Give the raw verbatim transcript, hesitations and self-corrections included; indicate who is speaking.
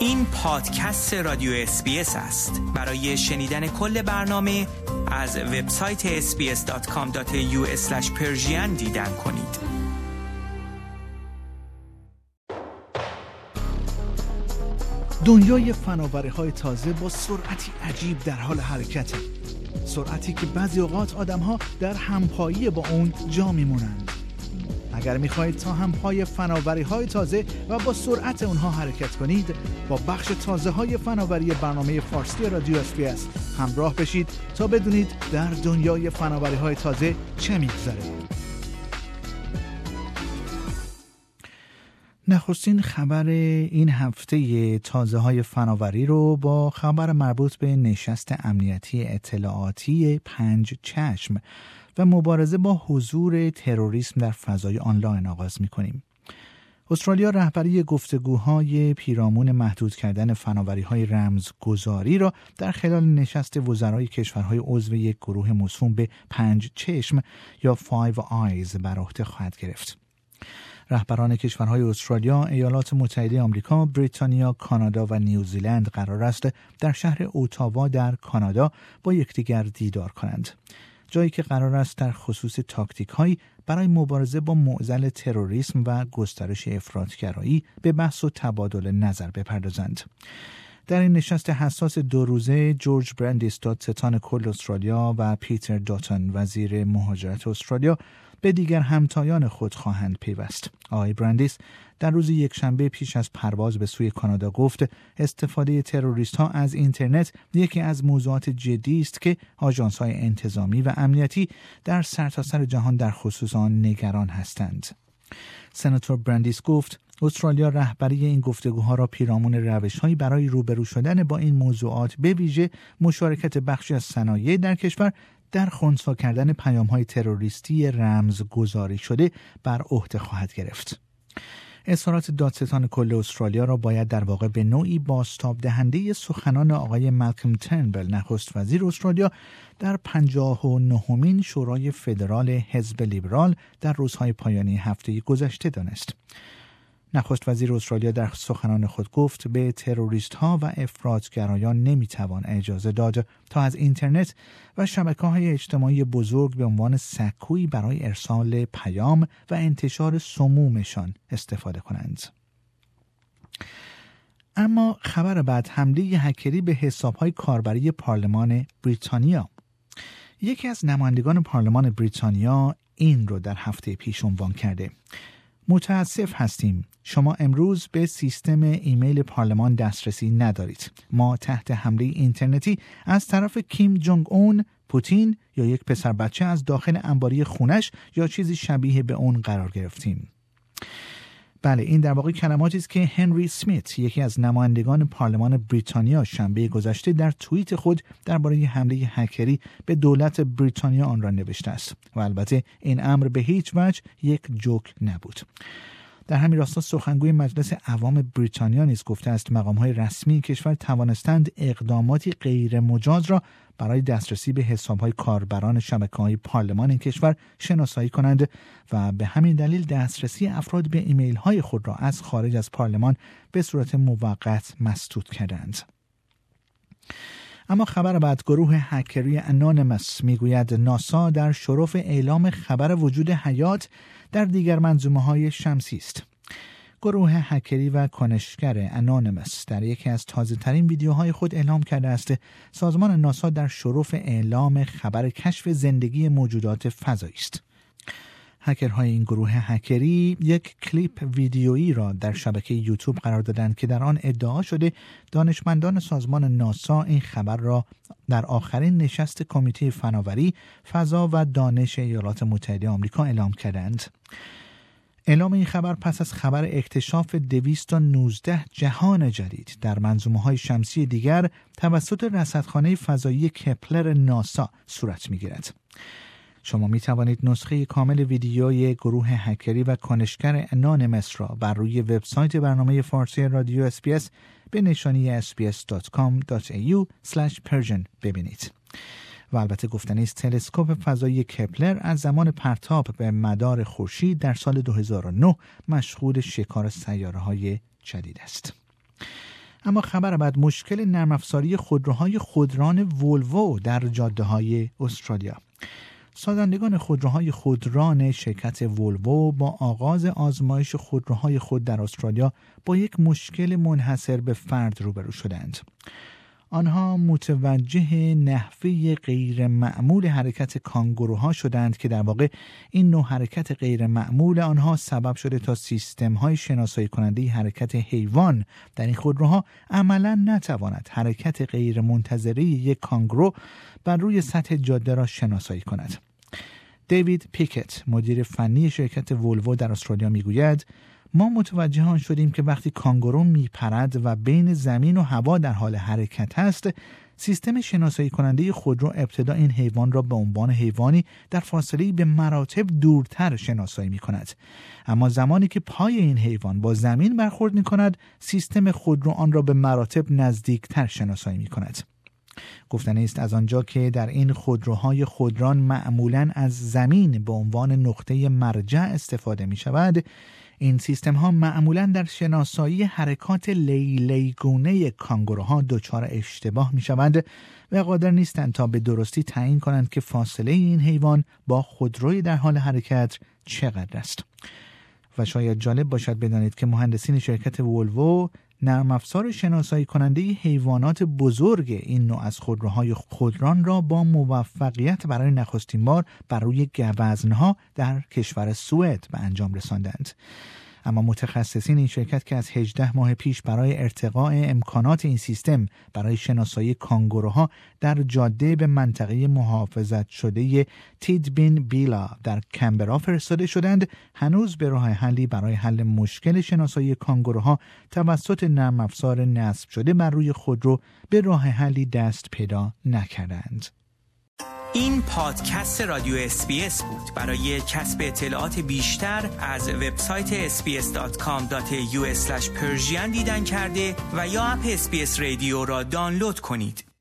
Speaker 1: این پادکست رادیو اس بی اس است. برای شنیدن کل برنامه از وبسایت اس بی اس دات کام دات ای یو اسلش پرشین دیدن کنید.
Speaker 2: دنیای فناوری‌های تازه با سرعتی عجیب در حال حرکته. سرعتی که بعضی اوقات آدم‌ها در همپایی با اون جا میمونند. اگر می‌خواهید تا همپای فناوری‌های تازه و با سرعت اونها حرکت کنید، با بخش تازه‌های فناوری برنامه فارسی رادیو اس بی اس همراه بشید تا بدونید در دنیای فناوری‌های تازه چه می‌گذره. نخستین خبر این هفته تازه‌های فناوری رو با خبر مربوط به نشست امنیتی اطلاعاتی پنج چشم و مبارزه با حضور تروریسم در فضای آنلاین آغاز می‌کنیم. استرالیا رهبری گفتگوهای پیرامون محدود کردن فناوری‌های رمزگذاری را در خلال نشست وزرای کشورهای عضو یک گروه موسوم به پنج چشم یا فایو آیز بر عهده خواهد گرفت. رهبران کشورهای استرالیا، ایالات متحده آمریکا، بریتانیا، کانادا و نیوزیلند قرار است در شهر اوتاوا در کانادا با یکدیگر دیدار کنند. جایی که قرار است در خصوص تاکتیک‌هایی برای مبارزه با معضل تروریسم و گسترش افراط‌گرایی به بحث و تبادل نظر بپردازند. در این نشست حساس دو روزه، جورج برندیس دادستان کل استرالیا و پیتر داتون وزیر مهاجرت استرالیا به دیگر همتایان خود خواهند پیوست. آقای برندیس در روز یکشنبه پیش از پرواز به سوی کانادا گفت استفاده تروریست ها از اینترنت یکی از موضوعات جدی است که آژانس های انتظامی و امنیتی در سرتاسر جهان در خصوص آن نگران هستند. سناتور برندیس گفت استرالیا رهبری این گفتگوها را پیرامون روش‌هایی برای روبرو شدن با این موضوعات به ویژه مشارکت بخشی از صنایع در کشور در خنثی کردن پیام‌های تروریستی رمزگذاری شده بر عهده خواهد گرفت. اظهارات دادستان کل استرالیا را باید در واقع به نوعی بازتاب دهنده سخنان آقای مالکم ترنبل نخست وزیر استرالیا در پنجاه و نهمین شورای فدرال حزب لیبرال در روزهای پایانی هفته گذشته دانست. نخست وزیر استرالیا در سخنان خود گفت به تروریست ها و افراطگرایان نمیتوان اجازه داد تا از اینترنت و شبکه‌های اجتماعی بزرگ به عنوان سکویی برای ارسال پیام و انتشار سمومشان استفاده کنند. اما خبر بعد، حمله هکری به حساب‌های کاربری پارلمان بریتانیا. یکی از نمایندگان پارلمان بریتانیا این رو در هفته پیش عنوان کرده: متاسف هستیم شما امروز به سیستم ایمیل پارلمان دسترسی ندارید. ما تحت حمله اینترنتی از طرف کیم جونگ اون، پوتین یا یک پسر بچه از داخل انباری خونش یا چیزی شبیه به اون قرار گرفتیم. بله، این در واقع کلماتی است که هنری سمیت، یکی از نمایندگان پارلمان بریتانیا، شنبه گذشته در توییت خود درباره حمله هکری به دولت بریتانیا آن را نوشته است و البته این امر به هیچ وجه یک جوک نبود. در همین راستا سخنگوی مجلس عوام بریتانیا نیز گفته است مقام‌های رسمی کشور توانستند اقداماتی غیر مجاز را برای دسترسی به حساب‌های کاربران شبکه‌های پارلمان این کشور شناسایی کنند و به همین دلیل دسترسی افراد به ایمیل‌های خود را از خارج از پارلمان به صورت موقت مسدود کردند. اما خبر بعد، گروه هکری انونیمس میگوید ناسا در شرف اعلام خبر وجود حیات در دیگر منظومه‌های شمسی است. گروه هکری و کنشگر انونیمس در یکی از تازه‌ترین ویدیوهای خود اعلام کرده است سازمان ناسا در شرف اعلام خبر کشف زندگی موجودات فضایی است. هکرهای این گروه هکری یک کلیپ ویدیویی را در شبکه یوتیوب قرار دادند که در آن ادعا شده دانشمندان سازمان ناسا این خبر را در آخرین نشست کمیته فناوری، فضا و دانش ایالات متحده آمریکا اعلام کردند. اعلام این خبر پس از خبر اکتشاف دویست و نوزده جهان جدید در منظومه‌های شمسی دیگر توسط رصدخانه فضایی کپلر ناسا صورت می‌گیرد. شما می توانید نسخه کامل ویدیوی گروه هکری و کنشگر انونیمس را بر روی وبسایت برنامه فارسی رادیو اس بی اس به نشانی اس بی اس دات کام دات ای یو اسلش پرژن ببینید. و البته گفتنی است تلسکوپ فضایی کپلر از زمان پرتاب به مدار خورشید در سال دو هزار و نه مشغول شکار سیاره‌های جدید است. اما خبر بعد، مشکل نرم افزاری خودروهای خودران ولوو در جاده‌های استرالیا. سازندگان خودروهای خودران شرکت ولوو با آغاز آزمایش خودروهای خود در استرالیا با یک مشکل منحصر به فرد روبرو شدند. آنها متوجه نحوه غیر معمول حرکت کانگوروها شدند که در واقع این نوع حرکت غیر معمول آنها سبب شده تا سیستم های شناسایی کننده حرکت حیوان در این خودروها عملا نتواند حرکت غیر منتظره یک کانگورو بر روی سطح جاده را شناسایی کند. دیوید پیکت، مدیر فنی شرکت ولوو در استرالیا، میگوید ما متوجه آن شدیم که وقتی کانگورو میپرد و بین زمین و هوا در حال حرکت است، سیستم شناسایی کننده خودرو ابتدا این حیوان را به عنوان حیوانی در فاصله‌ای به مراتب دورتر شناسایی می‌کند. اما زمانی که پای این حیوان با زمین برخورد می‌کند، سیستم خودرو آن را به مراتب نزدیکتر شناسایی می‌کند. گفتنی است از آنجا که در این خودروهای خودران معمولاً از زمین به عنوان نقطه مرجع استفاده می‌شود، این سیستم ها معمولاً در شناسایی حرکات لیلیگونه کانگوروها دچار اشتباه می شوند و قادر نیستند تا به درستی تعیین کنند که فاصله این حیوان با خودروی در حال حرکت چقدر است. و شاید جالب باشد بدانید که مهندسین شرکت ولوو نرم افزار شناسایی کننده حیوانات بزرگ این نوع از خودروهای خودران را با موفقیت برای نخستین بار بر روی گوزنها در کشور سوئد به انجام رساندند. اما متخصصین این شرکت که از هجده ماه پیش برای ارتقاء امکانات این سیستم برای شناسایی کانگوروها در جاده به منطقه محافظت شده تیدبین بیلا در کمبرا فرستاده شدند، هنوز به راه حلی برای حل مشکل شناسایی کانگوروها توسط نرم افزار نصب شده بر روی خودرو به راه حلی دست پیدا نکردند.
Speaker 1: این پادکست رادیو اس بی اس بود. برای کسب اطلاعات بیشتر از وبسایت اس بی اس دات کام دات ای یو اسلش پرژین دیدن کرده و یا اپ اس بی اس رادیو را دانلود کنید.